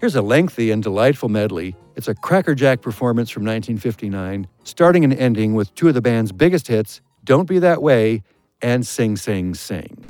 Here's a lengthy and delightful medley. It's a crackerjack performance from 1959, starting and ending with two of the band's biggest hits, Don't Be That Way and Sing, Sing, Sing.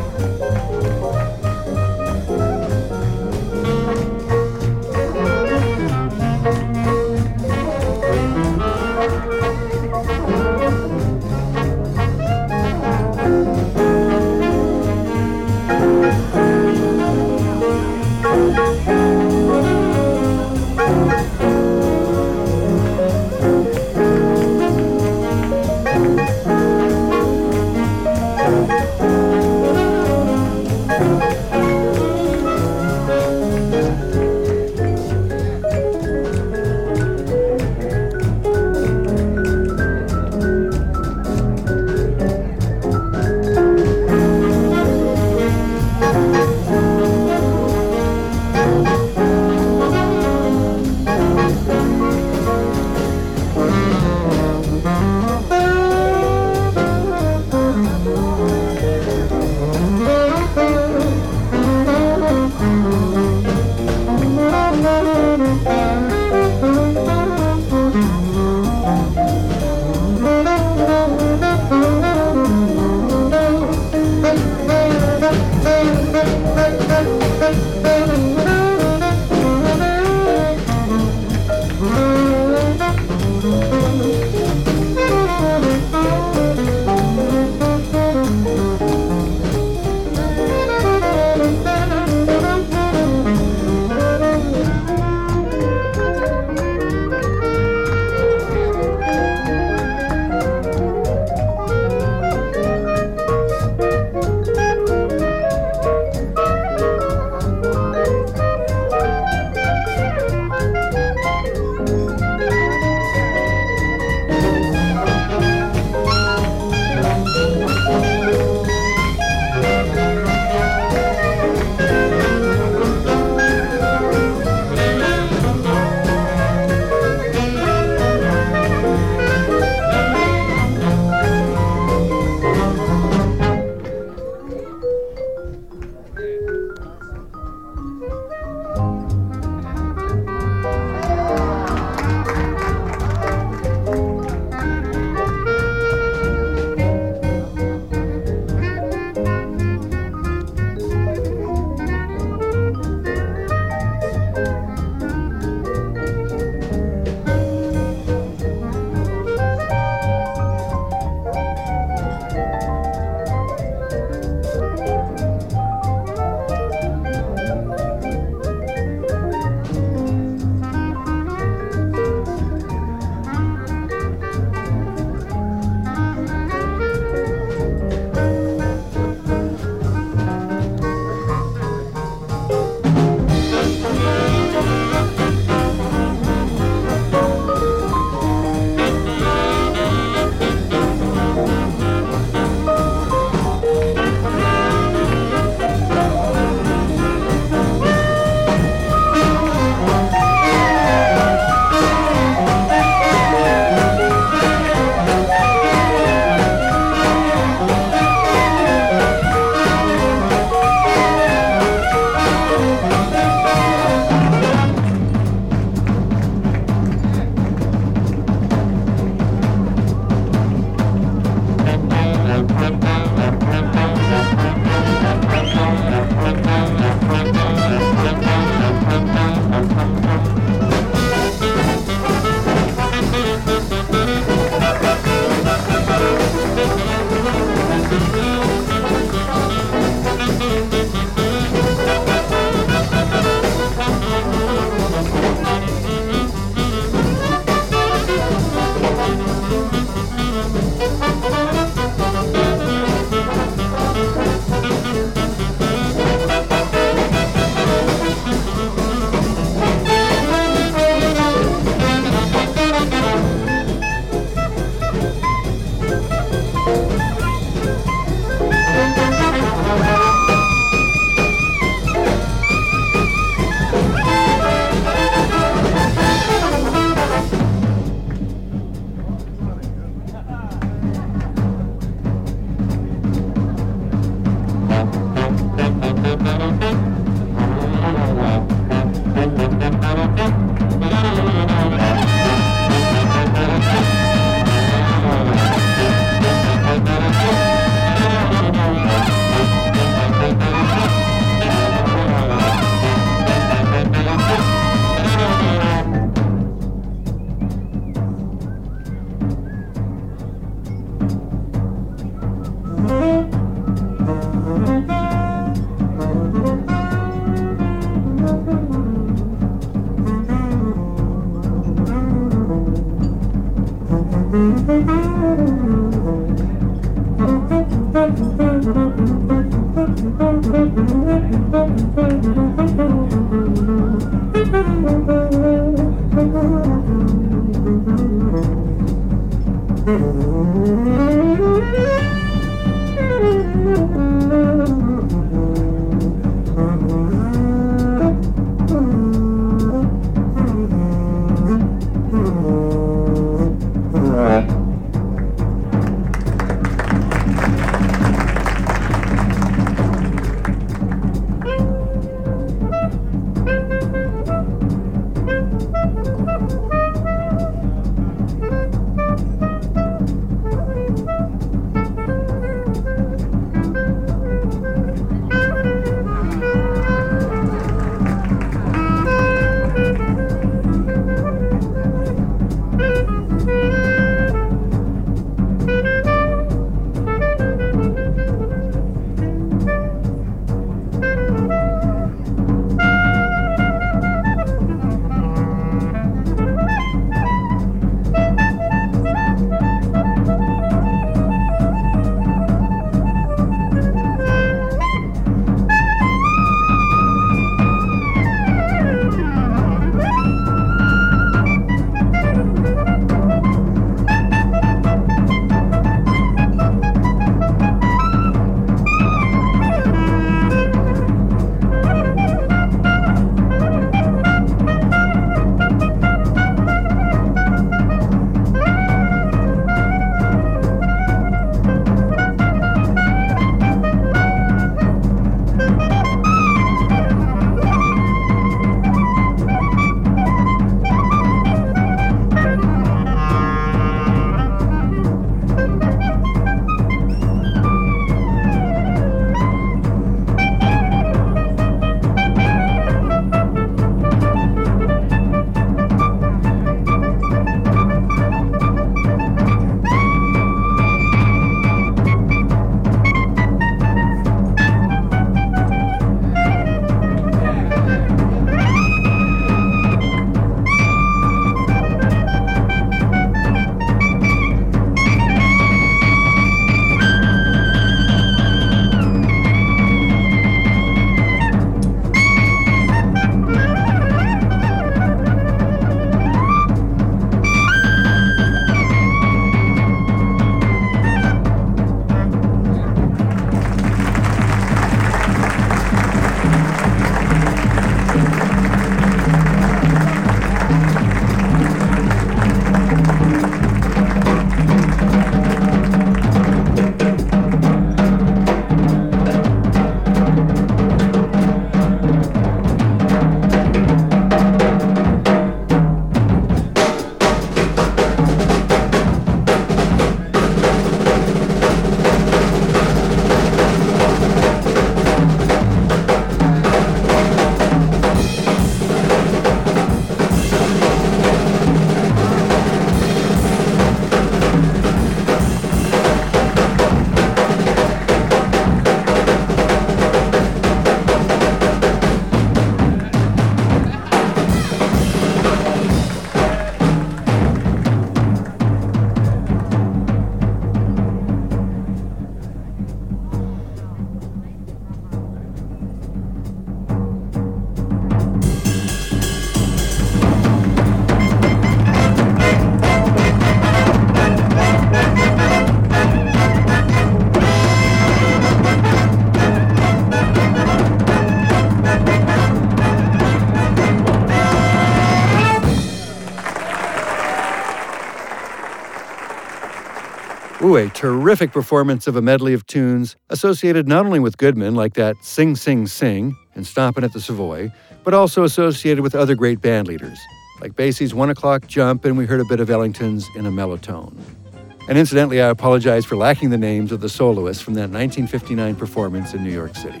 Ooh, a terrific performance of a medley of tunes associated not only with Goodman, like that Sing, Sing, Sing and Stompin' at the Savoy, but also associated with other great band leaders, like Basie's 1 O'Clock Jump, and we heard a bit of Ellington's In a Mellow Tone. And incidentally, I apologize for lacking the names of the soloists from that 1959 performance in New York City.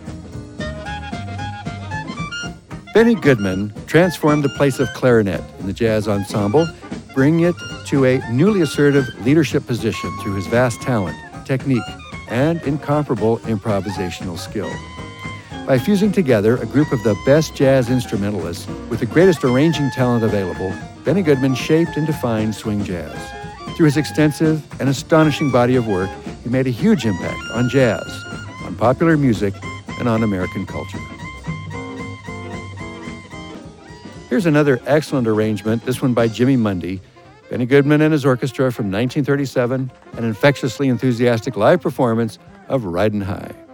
Benny Goodman transformed the place of clarinet in the jazz ensemble, bringing it to a newly assertive leadership position through his vast talent, technique, and incomparable improvisational skill. By fusing together a group of the best jazz instrumentalists with the greatest arranging talent available, Benny Goodman shaped and defined swing jazz. Through his extensive and astonishing body of work, he made a huge impact on jazz, on popular music, and on American culture. Here's another excellent arrangement, this one by Jimmy Mundy. Benny Goodman and his orchestra from 1937, an infectiously enthusiastic live performance of Ridin' High.